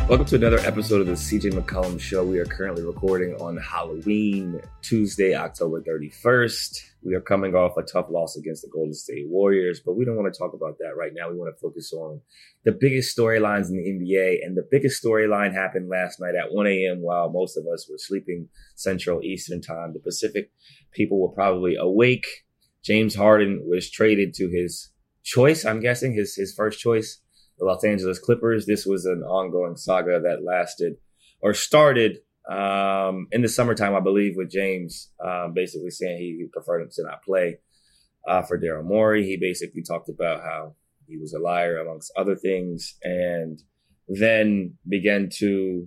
Welcome to another episode of the CJ McCollum Show. We are currently recording on Halloween, Tuesday, October 31st. We are coming off a tough loss against the Golden State Warriors, but we don't want to talk about that right now. We want to focus on the biggest storylines in the NBA, and the biggest storyline happened last night at 1 a.m. while most of us were sleeping Central Eastern Time. The Pacific people were probably awake. James Harden was traded to his choice, I'm guessing, his first choice, the Los Angeles Clippers. This was an ongoing saga that lasted or started in the summertime, I believe, with James basically saying he preferred him to not play for Daryl Morey. He basically talked about how he was a liar, amongst other things, and then began to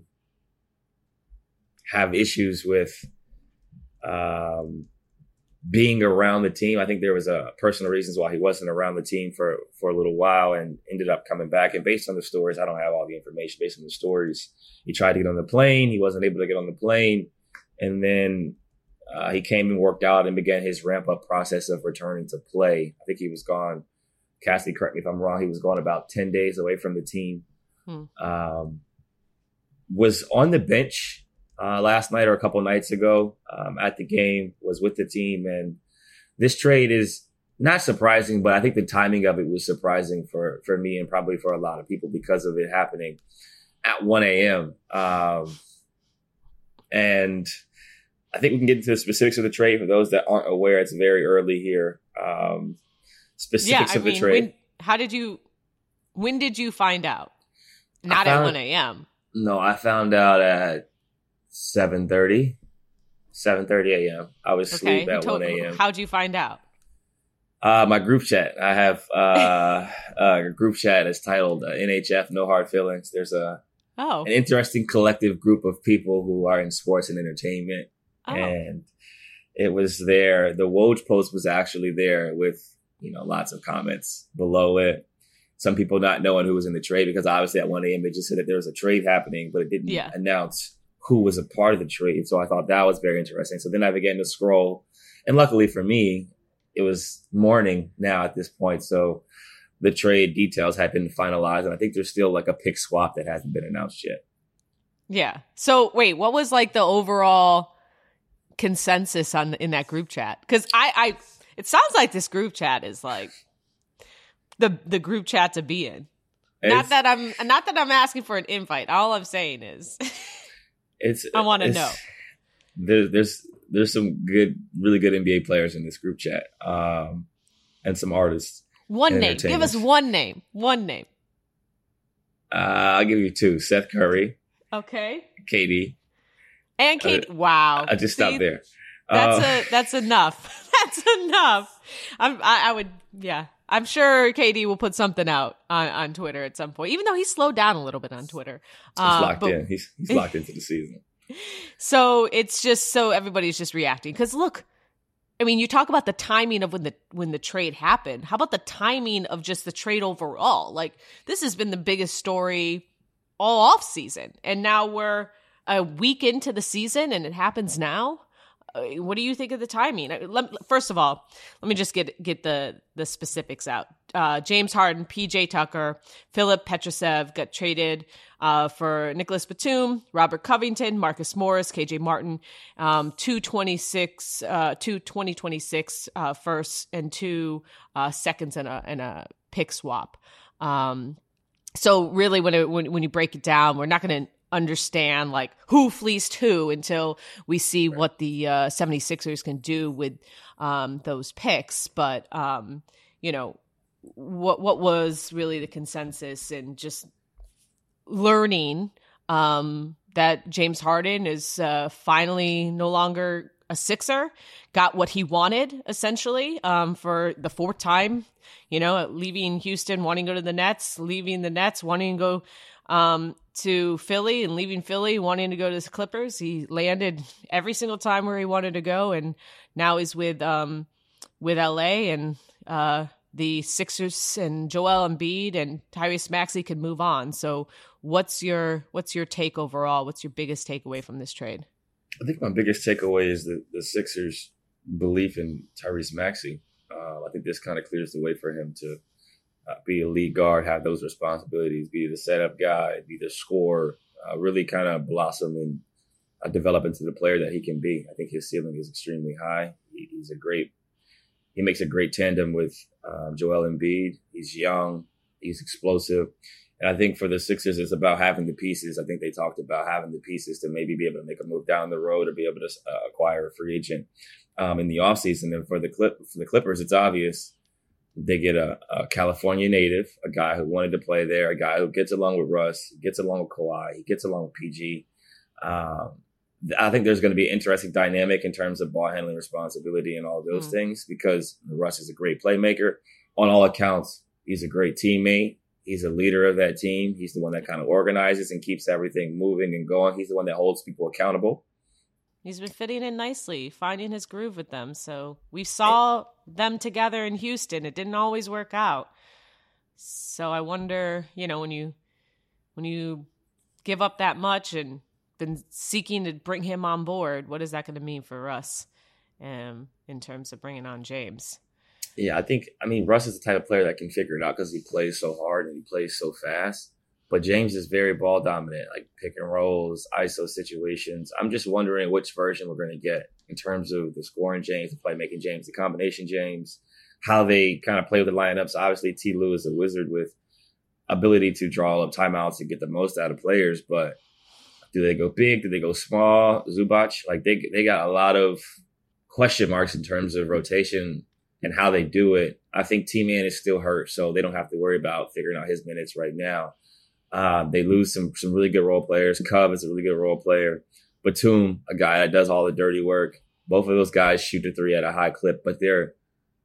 have issues with being around the team. I think there was personal reasons why he wasn't around the team for a little while and ended up coming back. And based on the stories, I don't have all the information. Based on the stories, he tried to get on the plane. He wasn't able to get on the plane. And then he came and worked out and began his ramp-up process of returning to play. I think he was gone. Cassie, correct me if I'm wrong. He was gone about 10 days away from the team. Was on the bench last night or a couple nights ago at the game, was with the team. And this trade is not surprising, but I think the timing of it was surprising for me and probably for a lot of people because of it happening at 1 a.m. And I think we can get into the specifics of the trade. For those that aren't aware, it's very early here. Specifics of the trade. When did you find out? Not at 1 a.m. No, I found out at 7:30 a.m. I was asleep at 1 a.m. How'd you find out? My group chat. I have a group chat that's titled NHF No Hard Feelings. There's an interesting collective group of people who are in sports and entertainment. And it was there. The Woj post was actually there with, lots of comments below it. Some people not knowing who was in the trade, because obviously at 1 a.m. they just said that there was a trade happening, but it didn't announce who was a part of the trade. So I thought that was very interesting. So then I began to scroll, and luckily for me, it was morning now at this point. So the trade details had been finalized, and I think there's still like a pick swap that hasn't been announced yet. Yeah. So wait, what was like the overall consensus in that group chat? Because it sounds like this group chat is like the group chat to be in. Not that I'm asking for an invite. All I'm saying is I want to know. There's some really good NBA players in this group chat, and some artists. One name. Give us one name. One name. I'll give you two: Seth Curry. Okay. KD. And KD. Wow. I just stopped there. That's enough. That's enough. I'm sure KD will put something out on Twitter at some point, even though he slowed down a little bit on Twitter. He's locked in. He's locked into the season. So it's just so everybody's just reacting. Because look, I mean, you talk about the timing of when the trade happened. How about the timing of just the trade overall? Like, this has been the biggest story all off season, and now we're a week into the season, and it happens now. What do you think of the timing? First of all, let me just get the specifics out. James Harden, PJ Tucker, Philip Petrusev got traded for Nicholas Batum, Robert Covington, Marcus Morris, KJ Martin, 2026 firsts and 2 seconds and a pick swap. So really, when you break it down, we're not going to understand like who fleeced who until we see what the 76ers can do with those picks. But what was really the consensus, and just learning that James Harden is finally no longer a Sixer, got what he wanted essentially for the 4th time, leaving Houston, wanting to go to the Nets, leaving the Nets, wanting to go to Philly, and leaving Philly, wanting to go to the Clippers. He landed every single time where he wanted to go, and now he's with LA, and the Sixers and Joel Embiid and Tyrese Maxey can move on. So what's your take overall? What's your biggest takeaway from this trade? I think my biggest takeaway is the Sixers' belief in Tyrese Maxey. I think this kind of clears the way for him to be a lead guard, have those responsibilities, be the setup guy, be the scorer, really kind of blossom and develop into the player that he can be. I think his ceiling is extremely high. He makes a great tandem with Joel Embiid. He's young, he's explosive. And I think for the Sixers, it's about having the pieces. I think they talked about having the pieces to maybe be able to make a move down the road or be able to acquire a free agent in the offseason. And for the Clippers, it's obvious. They get a California native, a guy who wanted to play there, a guy who gets along with Russ, gets along with Kawhi, he gets along with PG. I think there's going to be an interesting dynamic in terms of ball handling responsibility and all of those things, because Russ is a great playmaker. On all accounts, he's a great teammate. He's a leader of that team. He's the one that kind of organizes and keeps everything moving and going. He's the one that holds people accountable. He's been fitting in nicely, finding his groove with them. So we saw them together in Houston. It didn't always work out. So I wonder, when you give up that much and been seeking to bring him on board, what is that going to mean for Russ in terms of bringing on James? Yeah, Russ is the type of player that can figure it out because he plays so hard and he plays so fast. But James is very ball dominant, like pick and rolls, ISO situations. I'm just wondering which version we're going to get in terms of the scoring James, the playmaking James, the combination James, how they kind of play with the lineups. Obviously, T. Lue is a wizard with ability to draw up timeouts and get the most out of players. But do they go big? Do they go small? Zubac, like they got a lot of question marks in terms of rotation and how they do it. I think T-Man is still hurt, so they don't have to worry about figuring out his minutes right now. They lose some really good role players. Cub is a really good role player. Batum, a guy that does all the dirty work. Both of those guys shoot the three at a high clip, but they're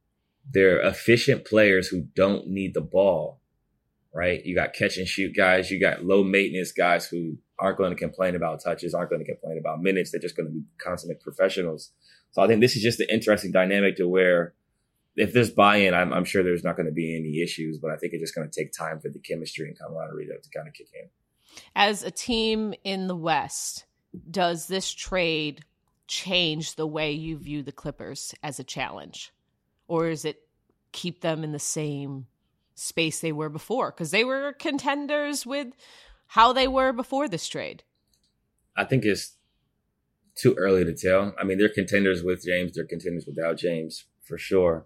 efficient players who don't need the ball, right? You got catch and shoot guys. You got low maintenance guys who aren't going to complain about touches, aren't going to complain about minutes. They're just going to be consummate professionals. So I think this is just an interesting dynamic to where if there's buy-in, I'm sure there's not going to be any issues, but I think it's just going to take time for the chemistry and camaraderie to kind of kick in. As a team in the West, does this trade change the way you view the Clippers as a challenge? Or is it keep them in the same space they were before? Because they were contenders with how they were before this trade. I think it's too early to tell. I mean, they're contenders with James. They're contenders without James, for sure.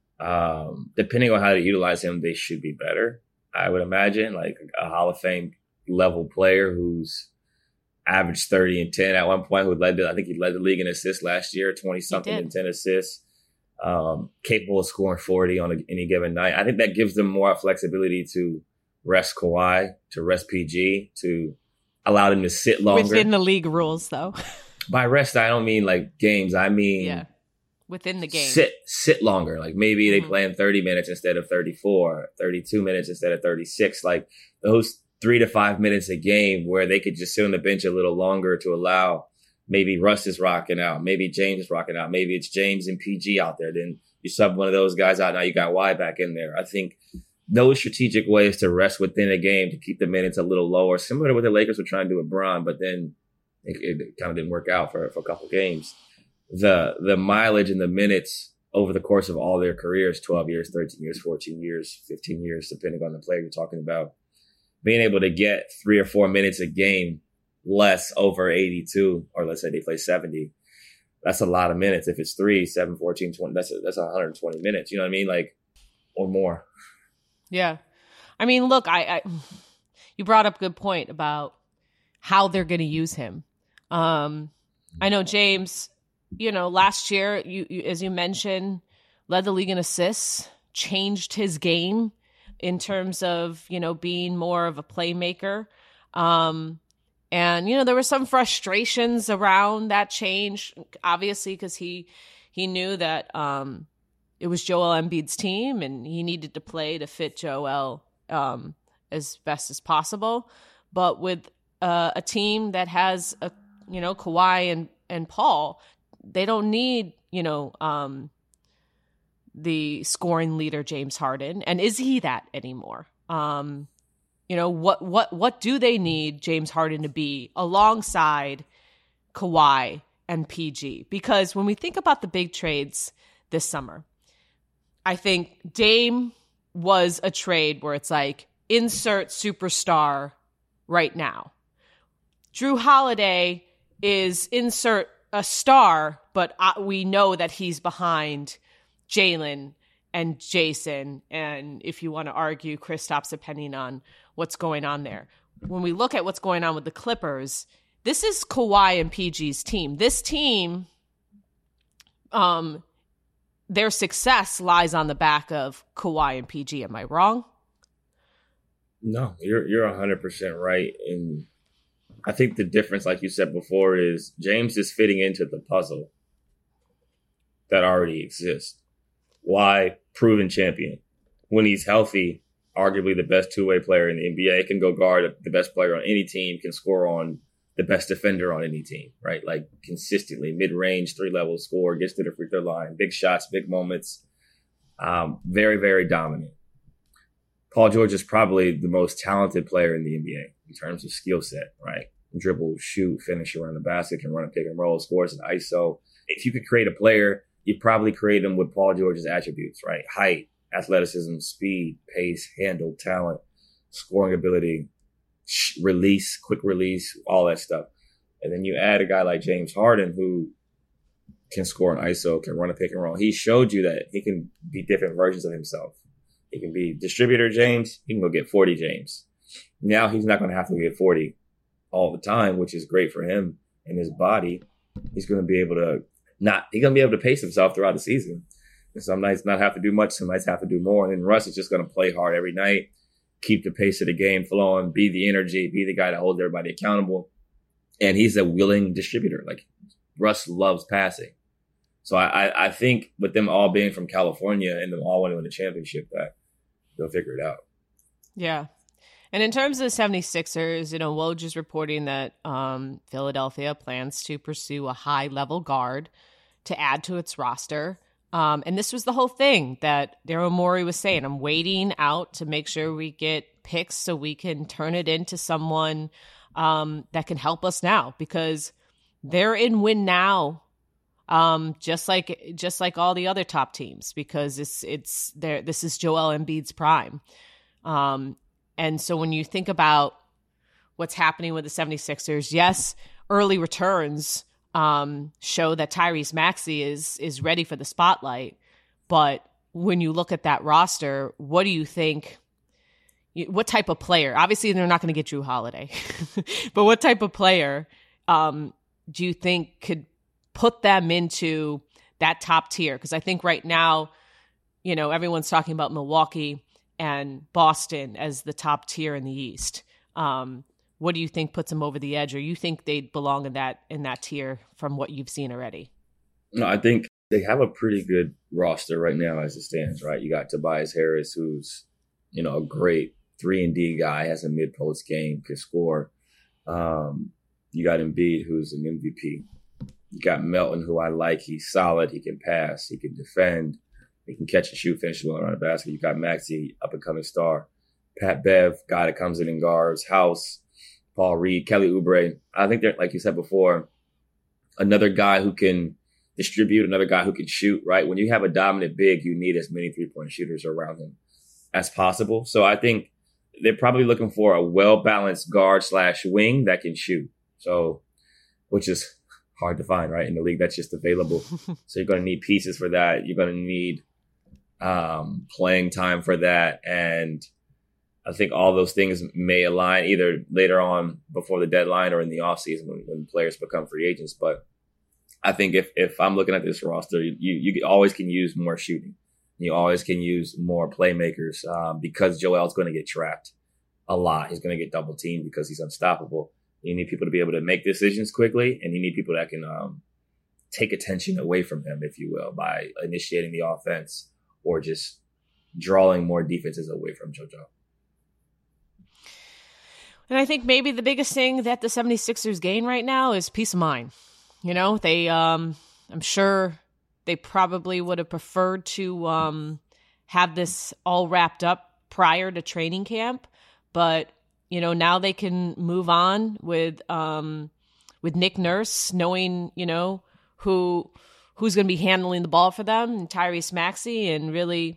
Depending on how to utilize him, they should be better. I would imagine, like a Hall of Fame level player who's averaged 30 and 10 at one point, I think he led the league in assists last year, 20-something and 10 assists, capable of scoring 40 on any given night. I think that gives them more flexibility to rest Kawhi, to rest PG, to allow them to sit longer. Within the league rules, though. By rest, I don't mean like games. I mean within the game. Sit longer. Like maybe they play in 30 minutes instead of 34, 32 minutes instead of 36. Like those 3 to 5 minutes a game where they could just sit on the bench a little longer to allow maybe Russ is rocking out, maybe James is rocking out, maybe it's James and PG out there. Then you sub one of those guys out. Now you got Y back in there. I think those strategic ways to rest within a game to keep the minutes a little lower, similar to what the Lakers were trying to do with Bron, but then it kind of didn't work out for a couple games. The mileage and the minutes over the course of all their careers, 12 years, 13 years, 14 years, 15 years, depending on the player you're talking about, being able to get 3 or 4 minutes a game less over 82, or let's say they play 70, that's a lot of minutes. If it's 3, 7, 14, 20, that's 120 minutes. You know what I mean? Like, or more. Yeah. I mean, look, I you brought up a good point about how they're going to use him. I know James, last year, you as you mentioned, led the league in assists, changed his game in terms of, being more of a playmaker. And, there were some frustrations around that change, obviously, because he knew that it was Joel Embiid's team and he needed to play to fit Joel as best as possible. But with a team that has, Kawhi and Paul, they don't need, the scoring leader, James Harden. And is he that anymore? What do they need James Harden to be alongside Kawhi and PG? Because when we think about the big trades this summer, I think Dame was a trade where it's like, insert superstar right now. Drew Holiday is insert a star, but we know that he's behind Jalen and Jason. And if you want to argue Kristaps, depending on what's going on there. When we look at what's going on with the Clippers, this is Kawhi and PG's team. This team, their success lies on the back of Kawhi and PG. Am I wrong? No, you're 100% right. And I think the difference, like you said before, is James is fitting into the puzzle that already exists. Why? Proven champion. When he's healthy, arguably the best two-way player in the NBA, can go guard the best player on any team, can score on the best defender on any team, right? Like consistently, mid-range, 3-level score, gets to the free throw line, big shots, big moments. Very, very dominant. Paul George is probably the most talented player in the NBA in terms of skill set, right? Dribble, shoot, finish around the basket, can run a pick and roll, scores an ISO. If you could create a player, you'd probably create him with Paul George's attributes, right? Height, athleticism, speed, pace, handle, talent, scoring ability, release, quick release, all that stuff. And then you add a guy like James Harden who can score an ISO, can run a pick and roll. He showed you that he can be different versions of himself. He can be distributor James. He can go get 40 James. Now he's not going to have to get 40 all the time, which is great for him and his body. He's going to be able to pace himself throughout the season. And some nights not have to do much, some nights have to do more. And then Russ is just going to play hard every night, keep the pace of the game flowing, be the energy, be the guy that holds everybody accountable. And he's a willing distributor. Like Russ loves passing. So I think with them all being from California and them all wanting to win the championship, that they'll figure it out. Yeah. And in terms of the 76ers, Woj is reporting that Philadelphia plans to pursue a high-level guard to add to its roster. And this was the whole thing that Daryl Morey was saying. I'm waiting out to make sure we get picks so we can turn it into someone that can help us now, because they're in win now, just like all the other top teams, because it's there. This is Joel Embiid's prime. And so when you think about what's happening with the 76ers, yes, early returns show that Tyrese Maxey is ready for the spotlight. But when you look at that roster, what do you think? What type of player? Obviously, they're not going to get Drew Holiday. But what type of player do you think could put them into that top tier? Because I think right now, everyone's talking about Milwaukee and Boston as the top tier in the East. What do you think puts them over the edge, or you think they belong in that tier from what you've seen already? No, I think they have a pretty good roster right now as it stands, right? You got Tobias Harris, who's, a great 3-and-D guy, has a mid-post game, can score. You got Embiid, who's an MVP. You got Melton, who I like. He's solid. He can pass. He can defend. He can catch and shoot, finish well around the basket. You got Maxey, up-and-coming star. Pat Bev, guy that comes in and guards. House, Paul Reed, Kelly Oubre. I think they're, like you said before, another guy who can distribute, another guy who can shoot, right? When you have a dominant big, you need as many three-point shooters around him as possible. So I think they're probably looking for a well-balanced guard/wing that can shoot. So, which is hard to find, right? In the league that's just available. So you're going to need pieces for that. You're going to need playing time for that. And I think all those things may align either later on before the deadline or in the offseason when players become free agents. But I think if I'm looking at this roster, you always can use more shooting. You always can use more playmakers because Joel's going to get trapped a lot. He's going to get double teamed because he's unstoppable. You need people to be able to make decisions quickly, and you need people that can take attention away from him, if you will, by initiating the offense or just drawing more defenses away from JoJo. And I think maybe the biggest thing that the 76ers gain right now is peace of mind. They, I'm sure they probably would have preferred to have this all wrapped up prior to training camp, but now they can move on with Nick Nurse knowing, who's going to be handling the ball for them, and Tyrese Maxey, and really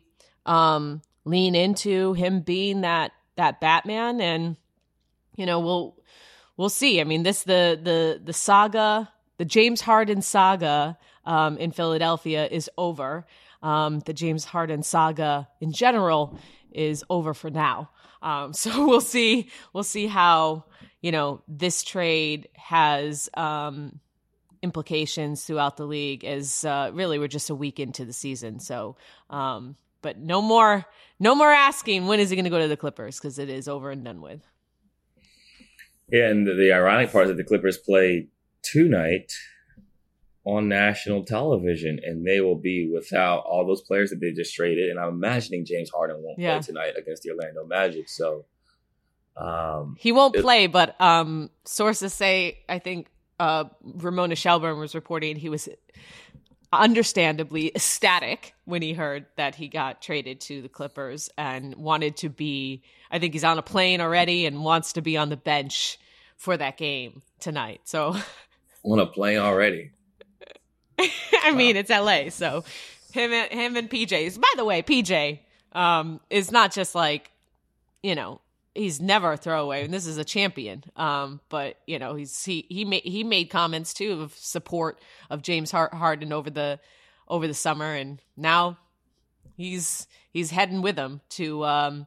lean into him being that Batman. And, we'll we'll see. I mean, the saga, the James Harden saga in Philadelphia is over. The James Harden saga in general is over for now. So we'll see how, this trade has implications throughout the league, as really we're just a week into the season. So, but no more asking when is he going to go to the Clippers, because it is over and done with. Yeah, and the ironic part is that the Clippers play tonight on national television, and they will be without all those players that they just traded. And I'm imagining James Harden won't play tonight against the Orlando Magic. So he won't play, but sources say, I think Ramona Shelburne was reporting he was understandably ecstatic when he heard that he got traded to the Clippers and wanted to be, I think he's on a plane already and wants to be on the bench for that game tonight. So on a plane already. I mean, it's LA, so him and PJ. By the way, PJ is not just like, he's never a throwaway, and this is a champion. But he made comments too of support of James Harden over the summer, and now he's heading with him to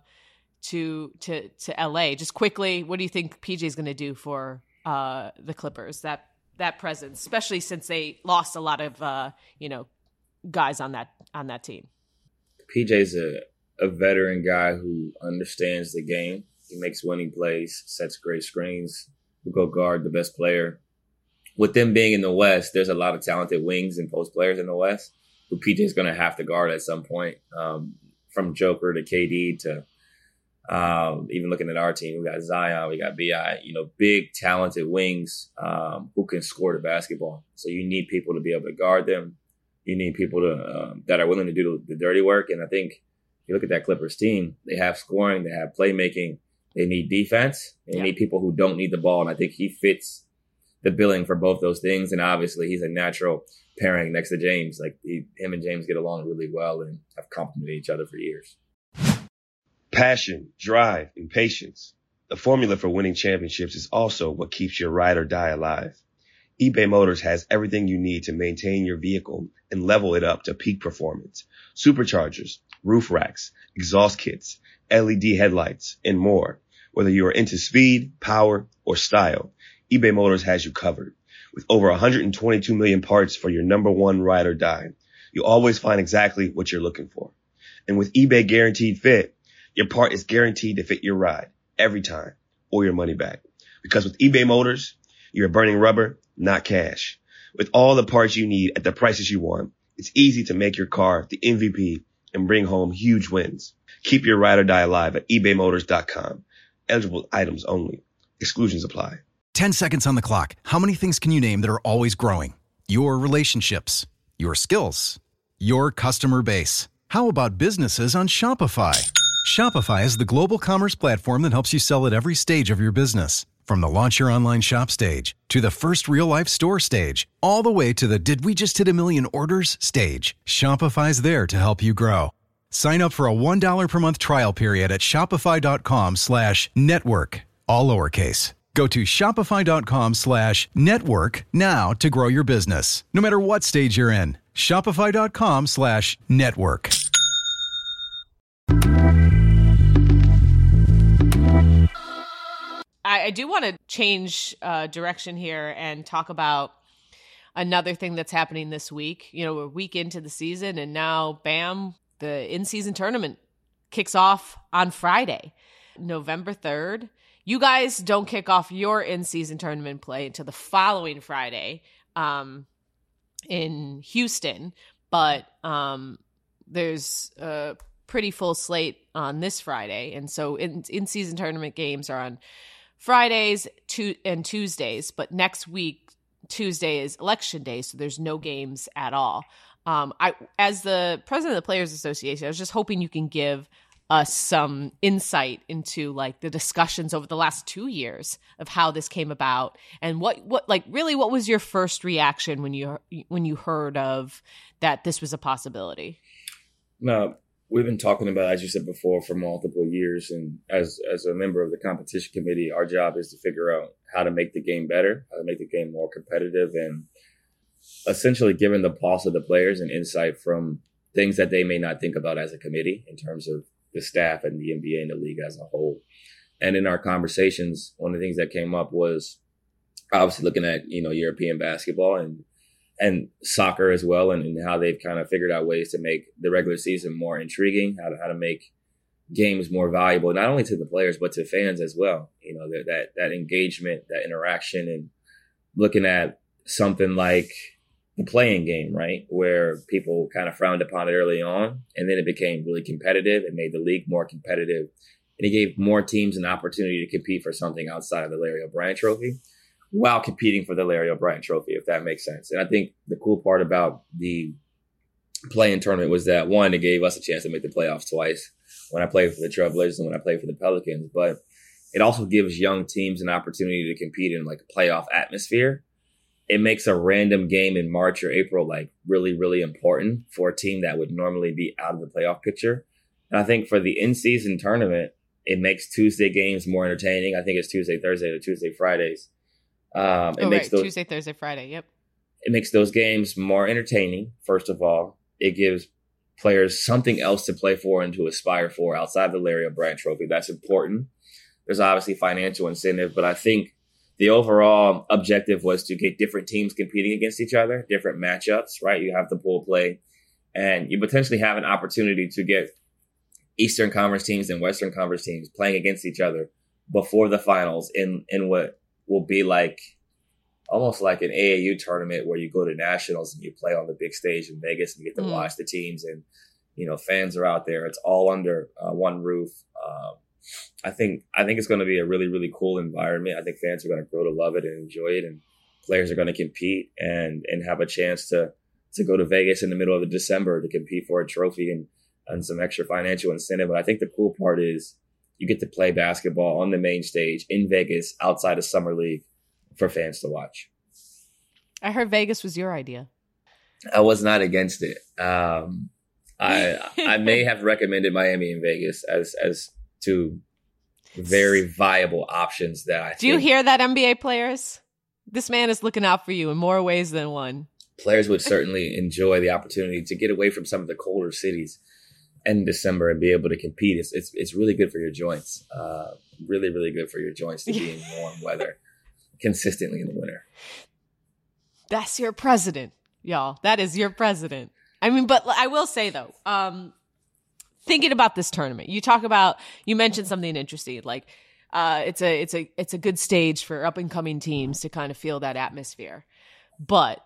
LA. Just quickly, what do you think PJ is going to do for the Clippers? That presence, especially since they lost a lot of guys on that team. PJ's a veteran guy who understands the game. He makes winning plays, sets great screens, will go guard the best player. With them being in the West, there's a lot of talented wings and post players in the West who PJ's going to have to guard at some point. From Joker to KD to even looking at our team, we got Zion, we got B.I., big talented wings who can score the basketball. So you need people to be able to guard them. You need people that are willing to do the dirty work. And I think if you look at that Clippers team, they have scoring, they have playmaking, they need defense, they need people who don't need the ball. And I think he fits the billing for both those things. And obviously he's a natural pairing next to James. Like him and James get along really well and have complemented each other for years. Passion, drive, and patience. The formula for winning championships is also what keeps your ride or die alive. eBay Motors has everything you need to maintain your vehicle and level it up to peak performance. Superchargers, roof racks, exhaust kits, LED headlights, and more. Whether you are into speed, power, or style, eBay Motors has you covered. With over 122 million parts for your number one ride or die, you'll always find exactly what you're looking for. And with eBay Guaranteed Fit, your part is guaranteed to fit your ride every time or your money back. Because with eBay Motors, you're burning rubber, not cash. With all the parts you need at the prices you want, it's easy to make your car the MVP and bring home huge wins. Keep your ride or die alive at ebaymotors.com. Eligible items only. Exclusions apply. 10 seconds on the clock. How many things can you name that are always growing? Your relationships, your skills, your customer base. How about businesses on Shopify? Shopify is the global commerce platform that helps you sell at every stage of your business. From the launch your online shop stage to the first real-life store stage, all the way to the did we just hit a million orders stage, Shopify's there to help you grow. Sign up for a $1 per month trial period at shopify.com/network, all lowercase. Go to shopify.com/network now to grow your business, no matter what stage you're in. Shopify.com/network. I do want to change direction here and talk about another thing that's happening this week. We're a week into the season, and now, bam, the in-season tournament kicks off on Friday, November 3rd. You guys don't kick off your in-season tournament play until the following Friday in Houston, but there's a pretty full slate on this Friday, and so in-season tournament games are on Fridays and Tuesdays, but next week, Tuesday is Election Day, so there's no games at all. As the president of the Players Association, I was just hoping you can give us some insight into like the discussions over the last 2 years of how this came about, and what was your first reaction when you heard of that this was a possibility? No, we've been talking about, as you said before, for multiple years. And as a member of the competition committee, our job is to figure out how to make the game better, how to make the game more competitive, and essentially giving the pulse of the players and insight from things that they may not think about as a committee in terms of the staff and the NBA and the league as a whole. And in our conversations, one of the things that came up was obviously looking at, European basketball and soccer as well, and how they've kind of figured out ways to make the regular season more intriguing, how to make games more valuable, not only to the players, but to fans as well. That engagement, that interaction, and looking at something like the playing game, right? Where people kind of frowned upon it early on, and then it became really competitive. It made the league more competitive, and it gave more teams an opportunity to compete for something outside of the Larry O'Brien Trophy while competing for the Larry O'Brien Trophy, if that makes sense. And I think the cool part about the play-in tournament was that, one, it gave us a chance to make the playoffs twice when I played for the Trailblazers and when I played for the Pelicans. But it also gives young teams an opportunity to compete in like a playoff atmosphere. It makes a random game in March or April like really, really important for a team that would normally be out of the playoff picture. And I think for the in-season tournament, it makes Tuesday games more entertaining. I think it's Tuesday, Thursday, or Tuesday, Fridays. Tuesday, Thursday, Friday. Yep. It makes those games more entertaining. First of all, it gives players something else to play for and to aspire for outside the Larry O'Brien Trophy. That's important. There's obviously financial incentive, but I think the overall objective was to get different teams competing against each other, different matchups, right? You have the pool play, and you potentially have an opportunity to get Eastern Conference teams and Western Conference teams playing against each other before the finals in what will be like almost like an AAU tournament where you go to nationals and you play on the big stage in Vegas and you get to watch the teams, and fans are out there. It's all under one roof. I think it's going to be a really, really cool environment. I think fans are going to grow to love it and enjoy it, and players are going to compete and have a chance to go to Vegas in the middle of December to compete for a trophy and some extra financial incentive. But I think the cool part is you get to play basketball on the main stage in Vegas outside of Summer League for fans to watch. I heard Vegas was your idea. I was not against it. I may have recommended Miami and Vegas as two very viable options that I think. Do you hear that, NBA players? This man is looking out for you in more ways than one. Players would certainly enjoy the opportunity to get away from some of the colder cities in December and be able to compete. It's really good for your joints. Really, really good for your joints to be in warm weather consistently in the winter. That's your president, y'all. That is your president. I mean, but I will say though, thinking about this tournament, you mentioned something interesting, like it's a good stage for up and coming teams to kind of feel that atmosphere. But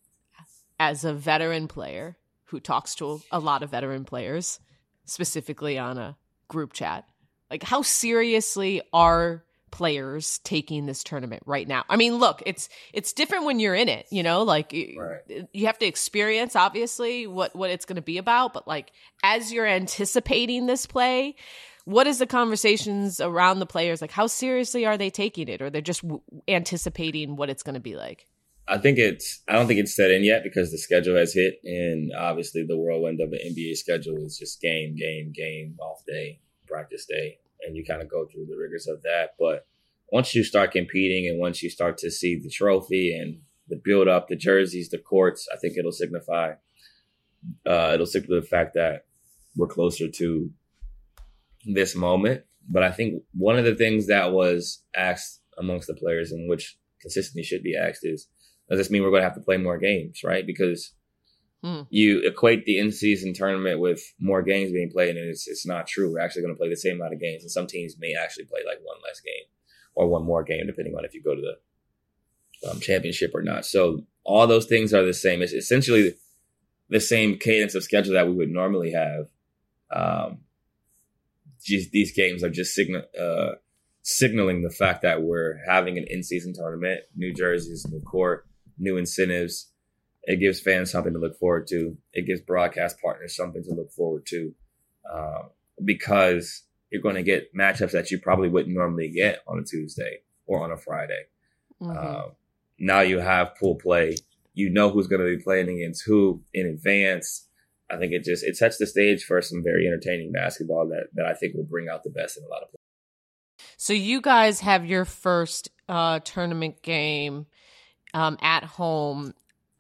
as a veteran player who talks to a lot of veteran players, specifically on a group chat, like how seriously are players taking this tournament right now? I mean, look, it's different when you're in it, like right. You have to experience obviously what it's going to be about, but like as you're anticipating this play, what is the conversations around the players? Like how seriously are they taking it, or they're just anticipating what it's going to be like? I don't think it's set in yet because the schedule has hit, and obviously the whirlwind of the NBA schedule is just game, off day, practice day, and you kind of go through the rigors of that. But once you start competing and once you start to see the trophy and the build up, the jerseys, the courts, I think it'll signify the fact that we're closer to this moment. But I think one of the things that was asked amongst the players, and which consistently should be asked, is, does this mean we're going to have to play more games, right? Because you equate the in-season tournament with more games being played, and it's not true. We're actually going to play the same amount of games, and some teams may actually play like one less game or one more game, depending on if you go to the championship or not. So all those things are the same. It's essentially the same cadence of schedule that we would normally have. These games are just signaling the fact that we're having an in-season tournament, new jerseys, new court, new incentives. It gives fans something to look forward to. It gives broadcast partners something to look forward to, because you're going to get matchups that you probably wouldn't normally get on a Tuesday or on a Friday. Mm-hmm. Now you have pool play. You know who's going to be playing against who in advance. I think it sets the stage for some very entertaining basketball that I think will bring out the best in a lot of players. So you guys have your first tournament game at home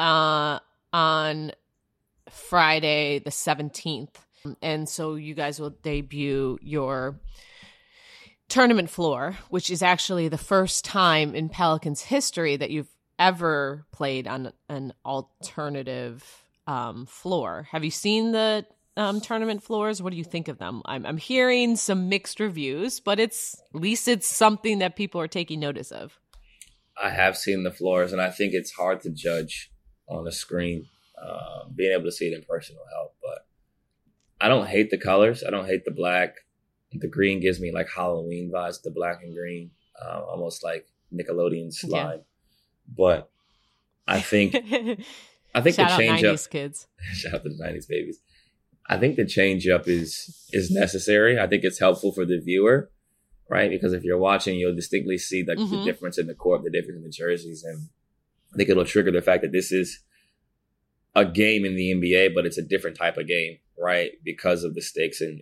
on Friday the 17th. And so you guys will debut your tournament floor, which is actually the first time in Pelicans history that you've ever played on an alternative floor. Have you seen the tournament floors? What do you think of them? I'm hearing some mixed reviews, but at least it's something that people are taking notice of. I have seen the floors, and I think it's hard to judge on a screen. Being able to see it in person will help, but I don't hate the colors. I don't hate the black. The green gives me like Halloween vibes, the black and green, almost like Nickelodeon slime. Yeah. But I think Shout the change out up, 90s kids. Shout out to the 90s babies. I think the change up is necessary. I think it's helpful for the viewer, right? Because if you're watching, you'll distinctly see the difference in the court, the difference in the jerseys, and I think it'll trigger the fact that this is a game in the NBA, but it's a different type of game, right? Because of the stakes and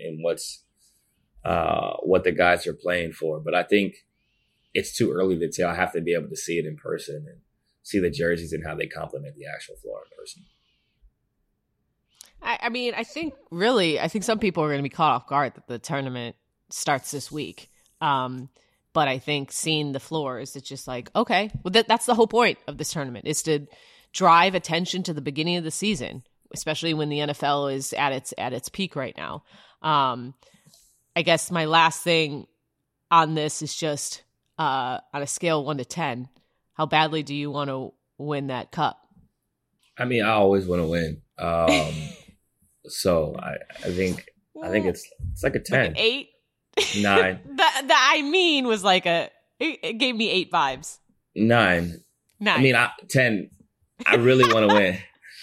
what the guys are playing for. But I think it's too early to tell. I have to be able to see it in person and see the jerseys and how they complement the actual floor in person. I mean, I think some people are going to be caught off guard that the tournament starts this week. But I think seeing the floors, it's just like, okay, well, that's the whole point of this tournament, is to drive attention to the beginning of the season, especially when the NFL is at its peak right now. I guess my last thing on this is just on a scale of 1 to 10, how badly do you want to win that cup? I mean, I always want to win. So I think it's like a 10. Like an 8? 9. The I mean was like it gave me 8 vibes. 9. 9. I mean, 10. I really want to win.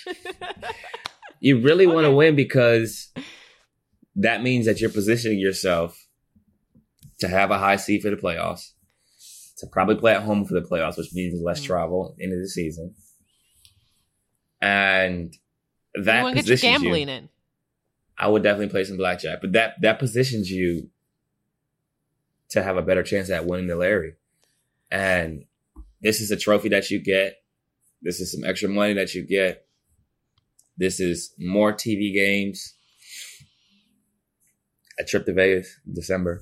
You really want to win because that means that you're positioning yourself to have a high seed for the playoffs, to probably play at home for the playoffs, which means less travel into the season. And that you want to get your gambling in. I would definitely play some blackjack, but that positions you to have a better chance at winning the Larry. And this is a trophy that you get. This is some extra money that you get. This is more TV games. A trip to Vegas in December.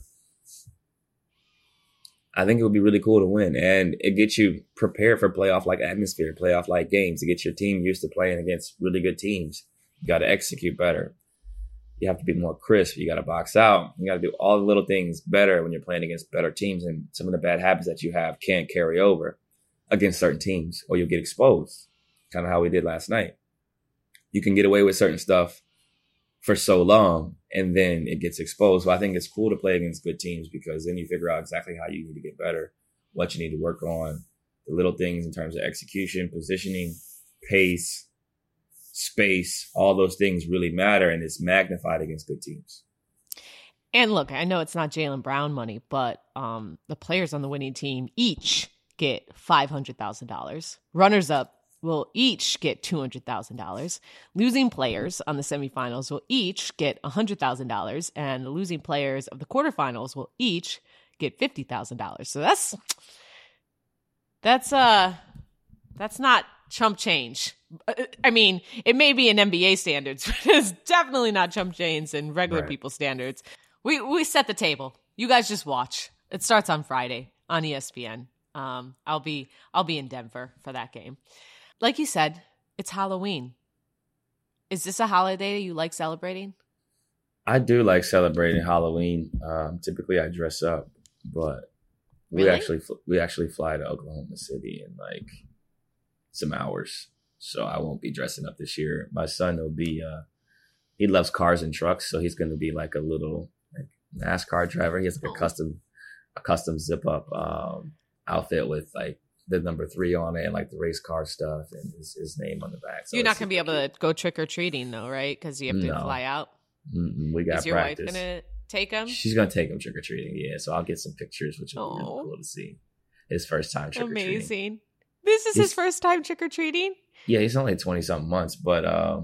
I think it would be really cool to win. And it gets you prepared for playoff-like atmosphere, playoff-like games. To get your team used to playing against really good teams. You got to execute better. You have to be more crisp. You got to box out. You got to do all the little things better when you're playing against better teams. And some of the bad habits that you have can't carry over against certain teams, or you'll get exposed. Kind of how we did last night. You can get away with certain stuff for so long, and then it gets exposed. So I think it's cool to play against good teams, because then you figure out exactly how you need to get better, what you need to work on, the little things in terms of execution, positioning, pace, space. All those things really matter, and it's magnified against good teams. And look, I know it's not Jaylen Brown money, but the players on the winning team each get $500,000. Runners up will each get $200,000. Losing players on the semifinals will each get $100,000, and the losing players of the quarterfinals will each get $50,000. So that's not chump change. I mean, it may be in NBA standards, but it's definitely not chump change in regular people standards. We set the table. You guys just watch. It starts on Friday on ESPN. I'll be in Denver for that game. Like you said, it's Halloween. Is this a holiday you like celebrating? I do like celebrating Halloween. Typically, I dress up, but we actually fly to Oklahoma City in like some hours, so I won't be dressing up this year. My son will be. He loves cars and trucks, so he's going to be like a little like NASCAR driver. He has like a custom zip up outfit with like the number 3 on it and like the race car stuff and his name on the back. So you're not going to be able to go trick-or-treating though, right? Because you have to fly out. We got practice. Is your wife going to take him? She's going to take him trick-or-treating, yeah. So I'll get some pictures, which will be really cool to see. His first time trick-or-treating. Amazing. This is his first time trick-or-treating? Yeah, he's only 20-something months, but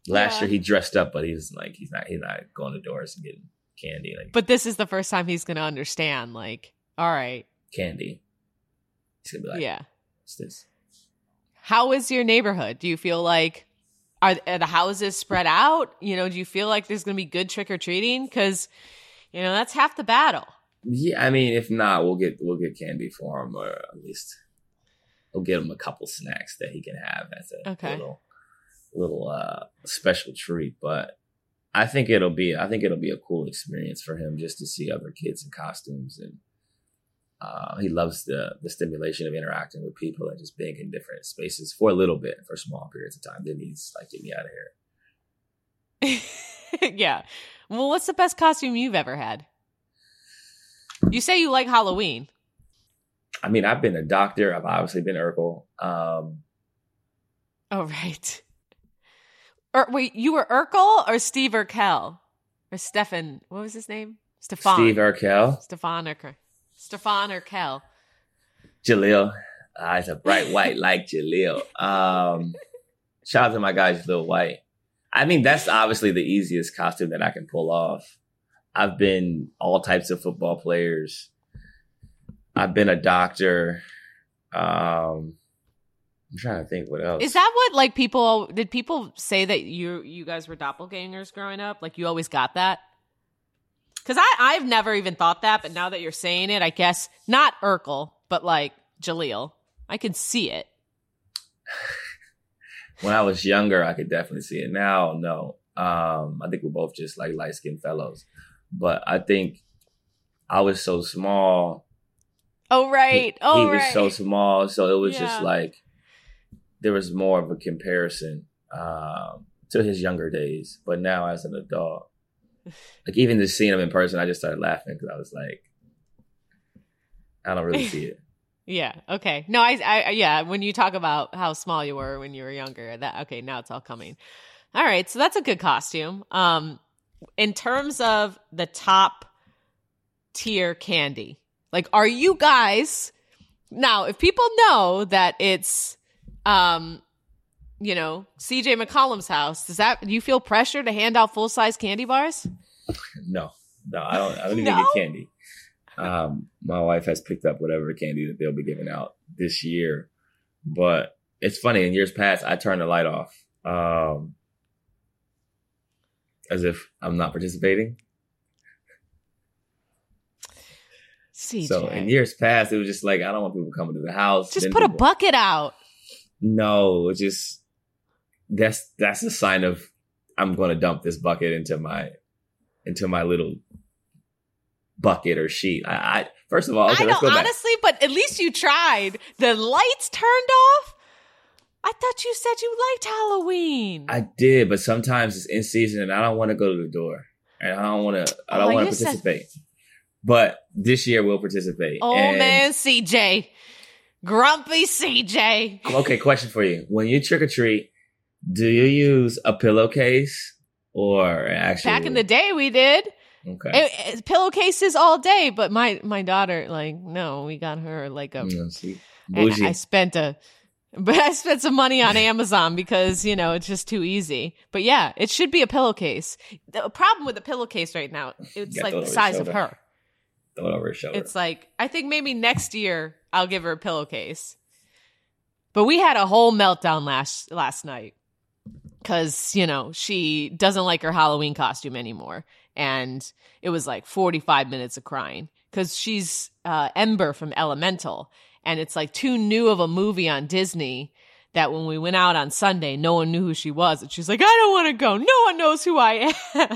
Last year he dressed up, but he's not going to doors and getting candy. Like, but this is the first time he's going to understand. Like, all right, candy. He's gonna be like, yeah. What's this? How is your neighborhood? Do you feel like are the houses spread out? Do you feel like there's going to be good trick or treating? Because that's half the battle. Yeah, I mean, if not, we'll get candy for him, or at least we'll get him a couple snacks that he can have as a little special treat. But I think it'll be a cool experience for him just to see other kids in costumes, and he loves the stimulation of interacting with people and just being in different spaces for a little bit, for small periods of time. Then he's like, get me out of here. Yeah. Well, what's the best costume you've ever had? You say you like Halloween. I mean, I've been a doctor. I've obviously been Urkel. Oh, right. Wait, you were Urkel or Steve Urkel? Or Stefan, what was his name? Stefan. Steve Urkel. Stefan Urkel. Jaleel. He's a bright white like Jaleel. Shout out to my guy, Jaleel White. I mean, that's obviously the easiest costume that I can pull off. I've been all types of football players. I've been a doctor. I'm trying to think what else. Is that what did people say that you guys were doppelgangers growing up? Like you always got that? Because I've never even thought that, but now that you're saying it, I guess not Urkel, but like Jaleel. I can see it. When I was younger, I could definitely see it. Now, no. I think we're both just like light-skinned fellows. But I think I was so small. Oh, right. He was so small. So it was just like, there was more of a comparison to his younger days. But now as an adult, like even just seeing him in person, I just started laughing because I was like, I don't really see it. Yeah. Okay. No, I when you talk about how small you were when you were younger, now it's all coming. All right. So that's a good costume. In terms of the top tier candy, like, are you guys now, if people know that it's, CJ McCollum's house, do you feel pressure to hand out full-size candy bars? No, I don't even get candy. My wife has picked up whatever candy that they'll be giving out this year. But it's funny, in years past, I turned the light off. As if I'm not participating. CJ. So in years past, it was just like, I don't want people coming to the house. Just put a bucket out. No, it's just, that's a sign of, I'm going to dump this bucket into my little bucket or sheet. I first of all, okay, let's go back. Honestly, but at least you tried. The lights turned off. I thought you said you liked Halloween. I did, but sometimes it's in season and I don't want to go to the door. And I don't want to participate. But this year we'll participate. Oh, man, CJ. Grumpy CJ. Okay, question for you. When you trick or treat, do you use a pillowcase or actually? Back in the day we did. Okay. Pillowcases all day, but my daughter, no, we got her like a. Bougie. I spent some money on Amazon because, it's just too easy. But yeah, it should be a pillowcase. The problem with the pillowcase right now, it's like the size of her. Throw it over her shoulder. It's like, I think maybe next year I'll give her a pillowcase. But we had a whole meltdown last night because, she doesn't like her Halloween costume anymore. And it was like 45 minutes of crying because she's Ember from Elemental. And it's like too new of a movie on Disney that when we went out on Sunday, no one knew who she was. And she's like, I don't want to go. No one knows who I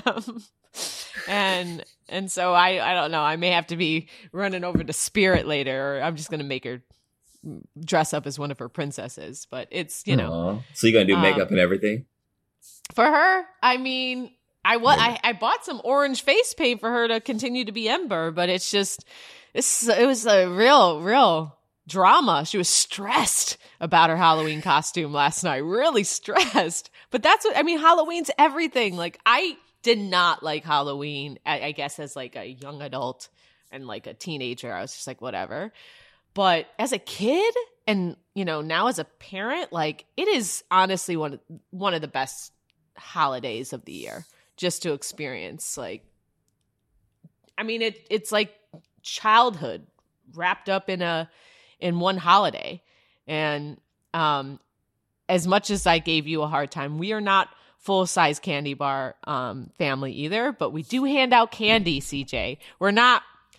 am. And so I don't know. I may have to be running over to Spirit later, or I'm just going to make her dress up as one of her princesses. But it's, Aww. So you're going to do makeup and everything? For her, I mean, I bought some orange face paint for her to continue to be Ember, but it's just, it was a real drama. She was stressed about her Halloween costume last night, really stressed. But that's what, I mean, Halloween's everything. Like, I did not like Halloween, I guess, as like a young adult and like a teenager. I was just like, whatever. But as a kid and, now as a parent, like, it is honestly one of the best holidays of the year just to experience it's like childhood wrapped up in one holiday. And as much as I gave you a hard time, we are not full-size candy bar family either, but we do hand out candy, CJ. We're not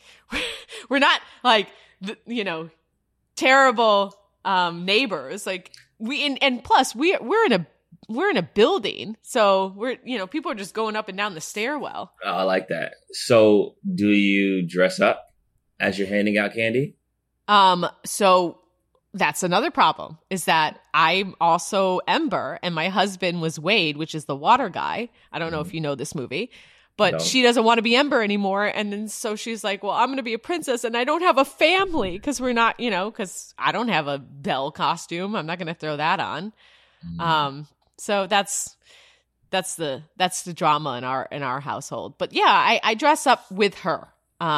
like terrible neighbors. Like and plus we're in a building, so people are just going up and down the stairwell. Oh, I like that. So do you dress up as you're handing out candy? So that's another problem, is that I'm also Ember and my husband was Wade, which is the water guy. I don't know if you know this movie, but she doesn't want to be Ember anymore. And then so she's like, well, I'm going to be a princess and I don't have a family because we're not, because I don't have a Belle costume. I'm not going to throw that on. So that's the drama in our household. But yeah, I dress up with her.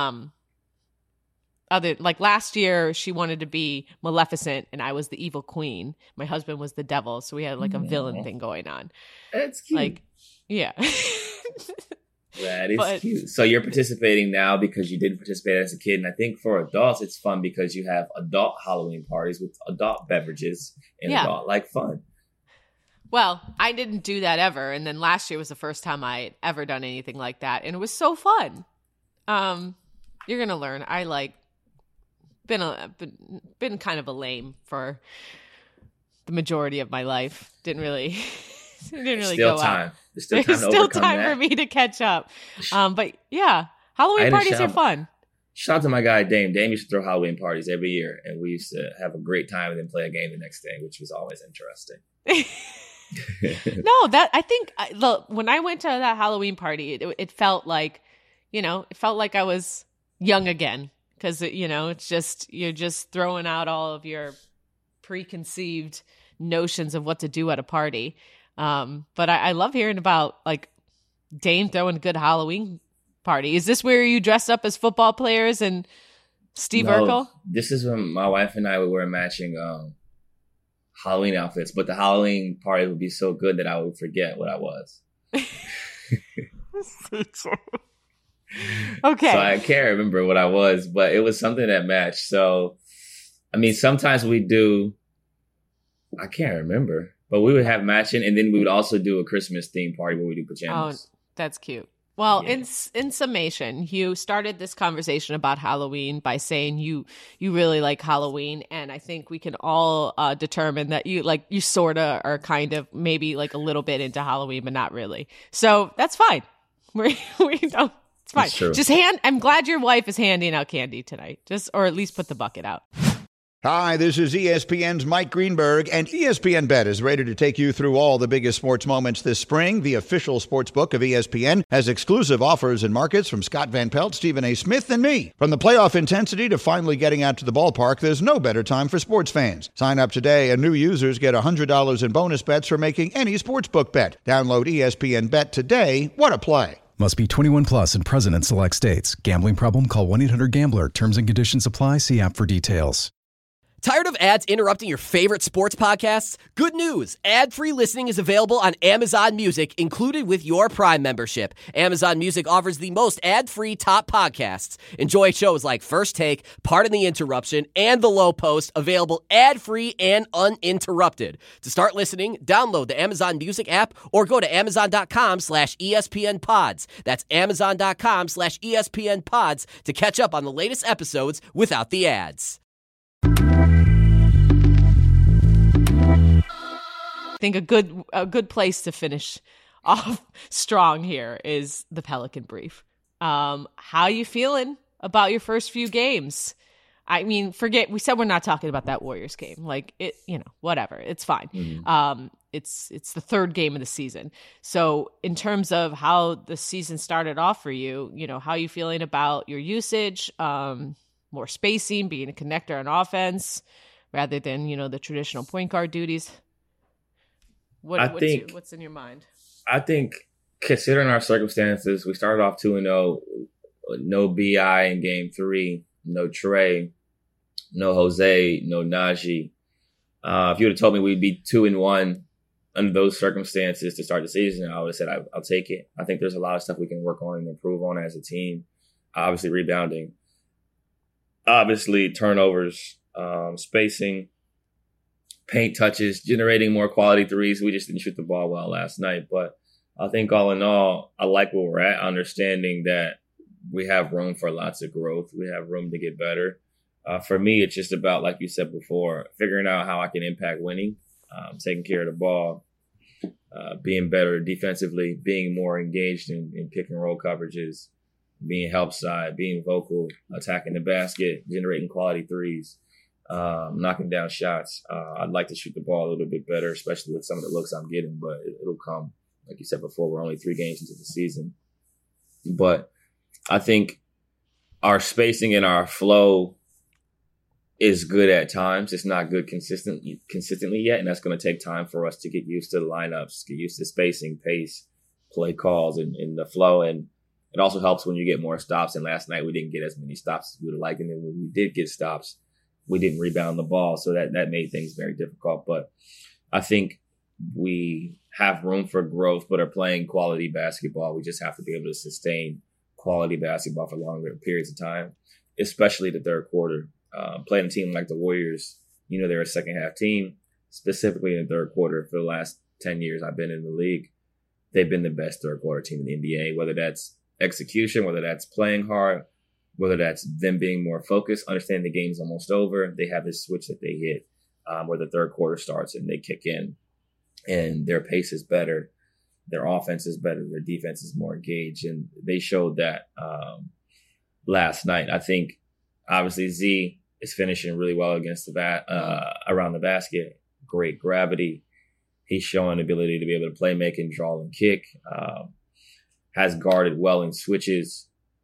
Like last year, she wanted to be Maleficent, and I was the evil queen. My husband was the devil, so we had like a villain thing going on. That's cute. Like, yeah, that is cute. So you're participating now because you didn't participate as a kid, and I think for adults, it's fun because you have adult Halloween parties with adult beverages and adult fun. Well, I didn't do that ever, and then last year was the first time I had ever done anything like that, and it was so fun. You're gonna learn. I been kind of a lame for the majority of my life. Didn't really still go time. out. There's still time There's to still overcome time that. for me to catch up. But yeah, Halloween parties are fun. Shout out to my guy Dame. Dame used to throw Halloween parties every year, and we used to have a great time and then play a game the next day, which was always interesting. No, that I think when I went to that Halloween party, it felt like, it felt like I was young again. Because, it's just, you're just throwing out all of your preconceived notions of what to do at a party. But I love hearing about, Dame throwing a good Halloween party. Is this where you dressed up as football players and Steve Urkel? This is when my wife and I would wear matching Halloween outfits. But the Halloween party would be so good that I would forget what I was. Okay. So I can't remember what I was, but it was something that matched. So, sometimes we do, I can't remember, but we would have matching, and then we would also do a Christmas theme party where we do pajamas. Oh, that's cute. Well, in summation, you started this conversation about Halloween by saying you really like Halloween, and I think we can all determine that you sort of are kind of maybe a little bit into Halloween, but not really. So that's fine. We don't. It's fine. Just I'm glad your wife is handing out candy tonight. Or at least put the bucket out. Hi, this is ESPN's Mike Greenberg, and ESPN Bet is ready to take you through all the biggest sports moments this spring. The official sports book of ESPN has exclusive offers and markets from Scott Van Pelt, Stephen A. Smith, and me. From the playoff intensity to finally getting out to the ballpark, there's no better time for sports fans. Sign up today, and new users get $100 in bonus bets for making any sportsbook bet. Download ESPN Bet today. What a play. Must be 21 plus and present in select states. Gambling problem? Call 1-800-GAMBLER. Terms and conditions apply. See app for details. Tired of ads interrupting your favorite sports podcasts? Good news. Ad-free listening is available on Amazon Music, included with your Prime membership. Amazon Music offers the most ad-free top podcasts. Enjoy shows like First Take, Pardon the Interruption, and The Low Post, available ad-free and uninterrupted. To start listening, download the Amazon Music app or go to amazon.com/ESPN Pods. That's amazon.com/ESPN Pods to catch up on the latest episodes without the ads. I think a good place to finish off strong here is the Pelican Brief. How you feeling about your first few games? We said we're not talking about that Warriors game. Whatever. It's fine. Mm-hmm. It's the third game of the season. So in terms of how the season started off for you, how are you feeling about your usage, more spacing, being a connector on offense rather than, the traditional point guard duties? What's in your mind? I think, considering our circumstances, we started off 2-0, no BI in game 3, no Trey, no Jose, no Najee. If you would have told me we'd be 2-1 under those circumstances to start the season, I would have said I'll take it. I think there's a lot of stuff we can work on and improve on as a team. Obviously, rebounding. Obviously, turnovers, spacing, paint touches, generating more quality threes. We just didn't shoot the ball well last night. But I think all in all, I like where we're at, understanding that we have room for lots of growth. We have room to get better. For me, it's just about, like you said before, figuring out how I can impact winning, taking care of the ball, being better defensively, being more engaged in pick and roll coverages, being help side, being vocal, attacking the basket, generating quality threes, knocking down shots. I'd like to shoot the ball a little bit better, especially with some of the looks I'm getting, but it'll come. Like you said before, we're only 3 games into the season. But I think our spacing and our flow is good at times. It's not good consistently yet, and that's going to take time for us to get used to the lineups, get used to spacing, pace, play calls, and the flow. And it also helps when you get more stops. And last night we didn't get as many stops as we would have liked. And then when we did get stops, we didn't rebound the ball. So that made things very difficult. But I think we have room for growth, but are playing quality basketball. We just have to be able to sustain quality basketball for longer periods of time, especially the third quarter. Playing a team like the Warriors, they're a second half team, specifically in the third quarter. For the last 10 years I've been in the league, they've been the best third quarter team in the NBA, whether that's execution, whether that's playing hard, whether that's them being more focused, understanding the game's almost over. They have this switch that they hit where the third quarter starts and they kick in, and their pace is better. Their offense is better. Their defense is more engaged. And they showed that last night. I think, obviously, Z is finishing really well against the around the basket. Great gravity. He's showing ability to be able to play, make, and draw and kick. Has guarded well in switches.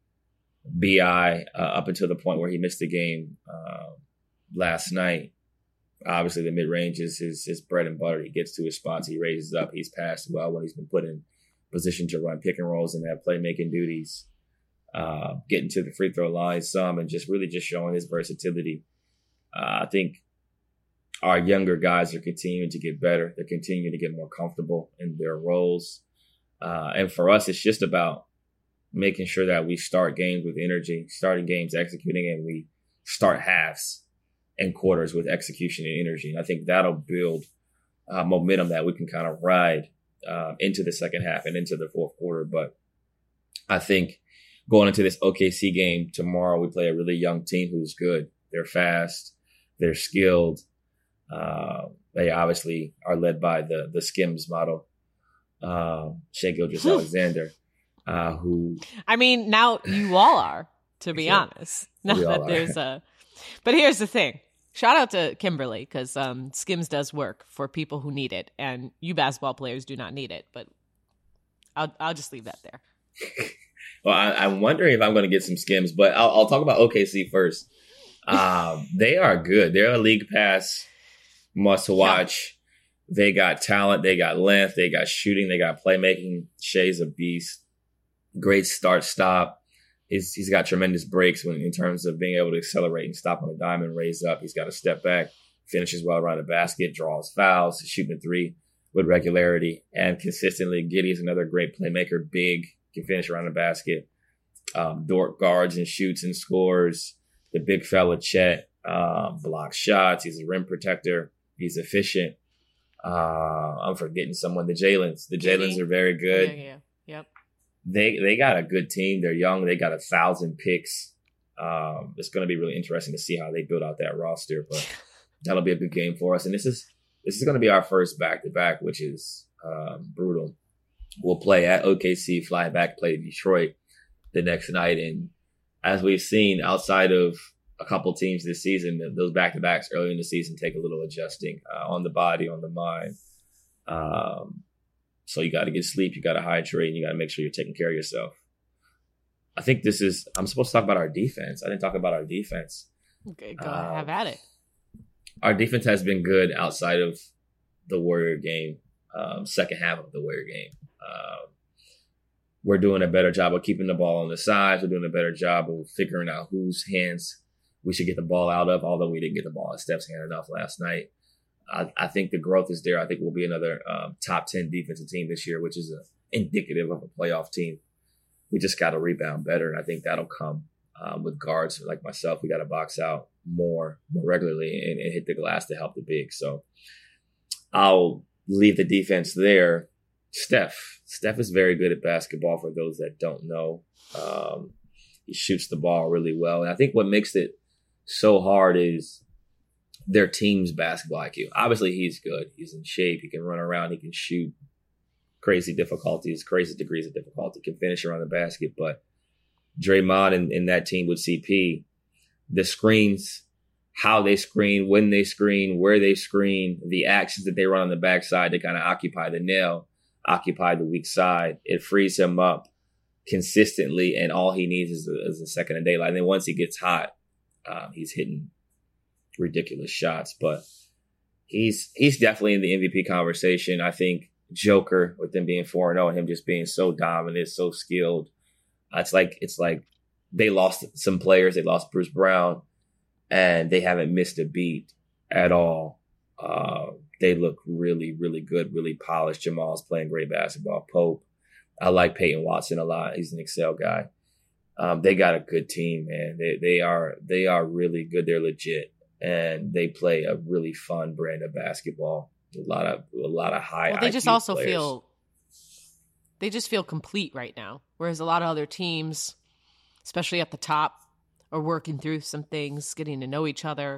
BI up until the point where he missed the game last night. Obviously, the mid-range is his bread and butter. He gets to his spots. He raises up. He's passed well when he's been put in position to run pick and rolls and have playmaking duties. Getting to the free throw line some and just showing his versatility. I think our younger guys are continuing to get better. They're continuing to get more comfortable in their roles. And for us, it's just about making sure that we start games with energy, starting games executing, and we start halves and quarters with execution and energy. And I think that'll build momentum that we can kind of ride into the second half and into the fourth quarter. But I think going into this OKC game tomorrow, we play a really young team who's good. They're fast. They're skilled. They obviously are led by the Skims model, Shai Gilgeous-Alexander, who... I mean, now you all are, to be honest. Not that there's a... But here's the thing. Shout out to Kimberly, because Skims does work for people who need it, and you basketball players do not need it. But I'll just leave that there. Well, I'm wondering if I'm going to get some Skims, but I'll talk about OKC first. They are good. They're a league pass must watch. Yeah. They got talent. They got length. They got shooting. They got playmaking. Shai's a beast. Great start-stop. He's got tremendous breaks in terms of being able to accelerate and stop on a dime and raise up. He's got a step back, finishes well around the basket, draws fouls, shooting a three with regularity and consistently. Giddey's another great playmaker, big, can finish around the basket. Dort guards and shoots and scores. The big fella Chet blocks shots. He's a rim protector. He's efficient. I'm forgetting someone. The Jalen's are very good. Yeah. Yep. They got a good team. They're young. They got 1,000 picks. It's going to be really interesting to see how they build out that roster, but that'll be a good game for us. And this is going to be our first back-to-back, which is brutal. We'll play at OKC, fly back, play Detroit the next night. And as we've seen, outside of a couple teams this season, those back-to-backs early in the season take a little adjusting on the body, on the mind. So you got to get sleep, you got to hydrate, and you got to make sure you're taking care of yourself. I think I'm supposed to talk about our defense. I didn't talk about our defense. Okay, go ahead, have at it. Our defense has been good outside of the Warrior game, second half of the Warrior game. We're doing a better job of keeping the ball on the sides. We're doing a better job of figuring out whose hands we should get the ball out of, although we didn't get the ball at Steph's hand enough last night. I think the growth is there. I think we'll be another top 10 defensive team this year, which is indicative of a playoff team. We just got to rebound better, and I think that'll come with guards like myself. We got to box out more regularly and hit the glass to help the bigs. So I'll leave the defense there. Steph is very good at basketball, for those that don't know. He shoots the ball really well. And I think what makes it so hard is their team's basketball IQ. Obviously, he's good. He's in shape. He can run around. He can shoot crazy degrees of difficulty, can finish around the basket. But Draymond and that team with CP, the screens, how they screen, when they screen, where they screen, the actions that they run on the backside to kind of occupy the nail, occupy the weak side. It frees him up consistently, and all he needs is a second a daylight. And then once he gets hot, he's hitting ridiculous shots. But he's definitely in the MVP conversation. I think Joker, with them being 4-0 and him just being so dominant, so skilled, it's like they lost some players. They lost Bruce Brown, and they haven't missed a beat at all. They look really, really good, really polished. Jamal's playing great basketball. Pope, I like Peyton Watson a lot. He's an Excel guy. They got a good team, man. They are really good. They're legit, and they play a really fun brand of basketball. A lot of high. Well, they IQ just also players. feel complete right now, whereas a lot of other teams, especially at the top, are working through some things, getting to know each other,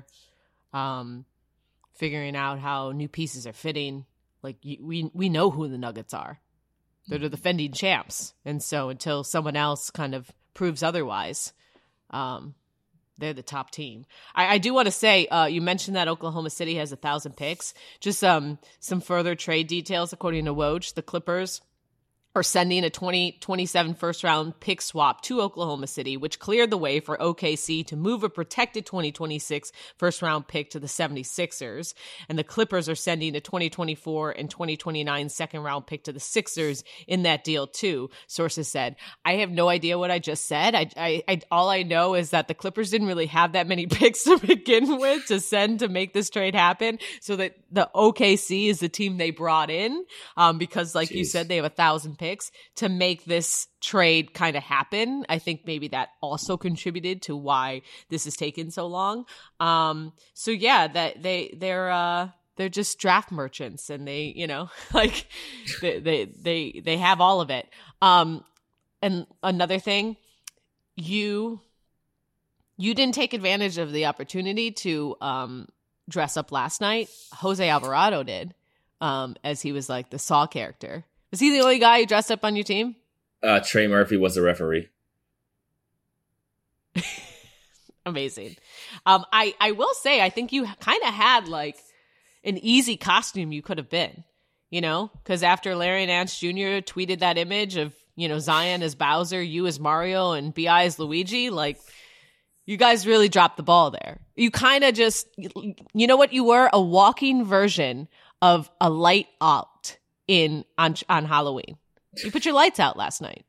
figuring out how new pieces are fitting. Like we know who the Nuggets are. They're the defending champs. And so until someone else kind of proves otherwise, they're the top team. I do want to say, you mentioned that Oklahoma City has 1,000 picks. Just some further trade details. According to Woj, the Clippers are sending a 2027 first-round pick swap to Oklahoma City, which cleared the way for OKC to move a protected 2026 first-round pick to the 76ers. And the Clippers are sending a 2024 and 2029 second-round pick to the Sixers in that deal, too, sources said. I have no idea what I just said. I all I know is that the Clippers didn't really have that many picks to begin with to send to make this trade happen, so that the OKC is the team they brought in, because, like you said, they have 1,000 picks to make this trade kind of happen. I think maybe that also contributed to why this has taken so long. So yeah, that they're just draft merchants, and they, like they have all of it. And another thing, you didn't take advantage of the opportunity to dress up last night. Jose Alvarado did, as he was like the Saw character. Was he the only guy who dressed up on your team? Trey Murphy was the referee. Amazing. I will say, I think you kind of had like an easy costume you could have been, because after Larry Nance Jr. tweeted that image of, Zion as Bowser, you as Mario, and B.I. as Luigi, like, you guys really dropped the ball there. You kind of just, you know what you were? A walking version of a light out on Halloween. You put your lights out last night.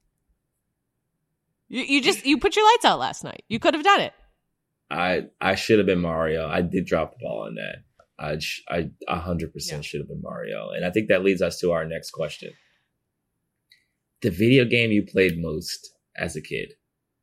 You put your lights out last night. You could have done it. I should have been Mario. I did drop the ball on that. I 100% should have been Mario. And I think that leads us to our next question. The video game you played most as a kid.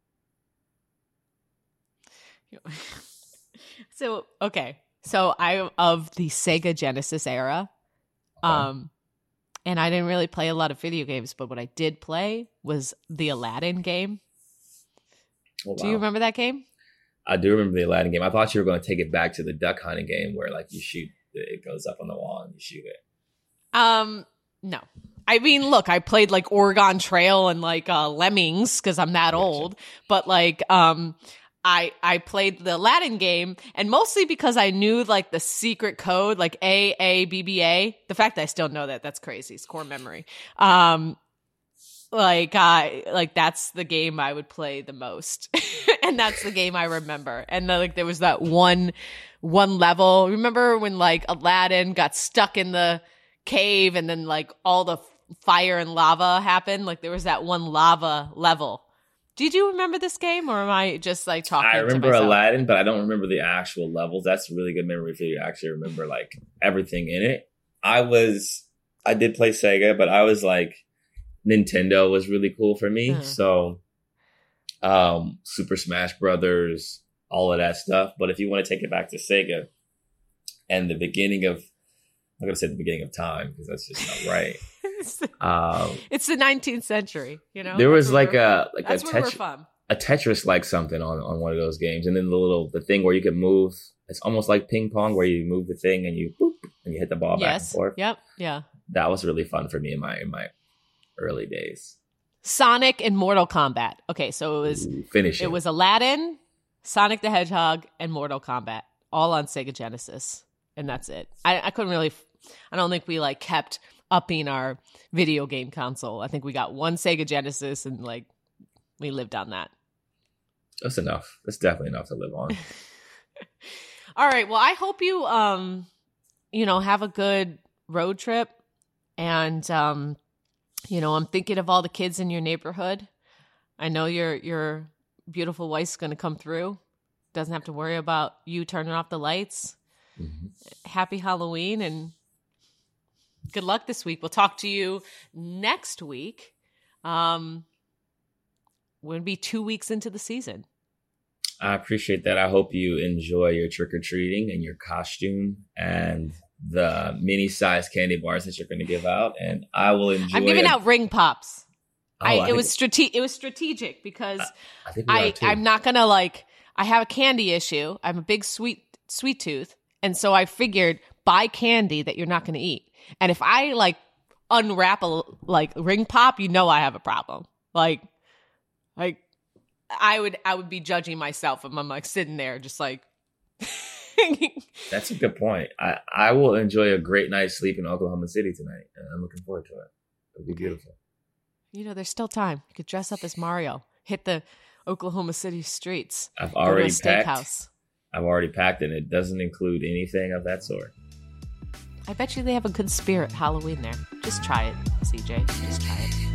So, okay. So I'm of the Sega Genesis era. And I didn't really play a lot of video games, but what I did play was the Aladdin game. Oh, wow. Do you remember that game? I do remember the Aladdin game. I thought you were going to take it back to the duck hunting game where like you shoot, it goes up on the wall and you shoot it. No. I mean, look, I played like Oregon Trail and like Lemmings because I'm that old, but like I played the Aladdin game, and mostly because I knew like the secret code, like AABBA. The fact that I still know that's crazy. It's core memory. Like that's the game I would play the most, and that's the game I remember. And then, like there was that one level. Remember when like Aladdin got stuck in the cave, and then like all the fire and lava happened? Like there was that one lava level. Did you remember this game, or am I just like talking? I remember to myself? Aladdin, but I don't remember the actual levels. That's a really good memory for you to actually remember like everything in it. I did play Sega, but I was like, Nintendo was really cool for me. So, Super Smash Brothers, all of that stuff. But if you want to take it back to Sega and the beginning of, I'm going to say the beginning of time because that's just not right. It's the 19th century, you know. There was like a Tetris like something on one of those games, and then the thing where you could move. It's almost like ping pong where you move the thing and you boop and you hit the ball back and forth. Yep. Yeah. That was really fun for me in my early days. Sonic and Mortal Kombat. Okay, so it was Aladdin, Sonic the Hedgehog, and Mortal Kombat, all on Sega Genesis, and that's it. I couldn't really. I don't think we like kept upping our video game console. I think we got one Sega Genesis and like we lived on that. That's enough. That's definitely enough to live on. All right. Well, I hope you have a good road trip, and I'm thinking of all the kids in your neighborhood. I know your beautiful wife's going to come through. Doesn't have to worry about you turning off the lights. Mm-hmm. Happy Halloween and good luck this week. We'll talk to you next week. We'll be 2 weeks into the season. I appreciate that. I hope you enjoy your trick-or-treating and your costume and the mini-sized candy bars that you're going to give out. And I will enjoy. I'm giving out ring pops. Oh, it was strategic because I'm not going to like. I have a candy issue. I'm a big sweet tooth, and so I figured buy candy that you're not going to eat. And if I like unwrap a like ring pop, I have a problem. Like I would be judging myself if I'm like sitting there just like. That's a good point. I will enjoy a great night's sleep in Oklahoma City tonight, and I'm looking forward to it. It'll be beautiful. There's still time. You could dress up as Mario, hit the Oklahoma City streets. I've already packed. Steakhouse. I've already packed, and it doesn't include anything of that sort. I bet you they have a good spirit Halloween there. Just try it, CJ. Just try it.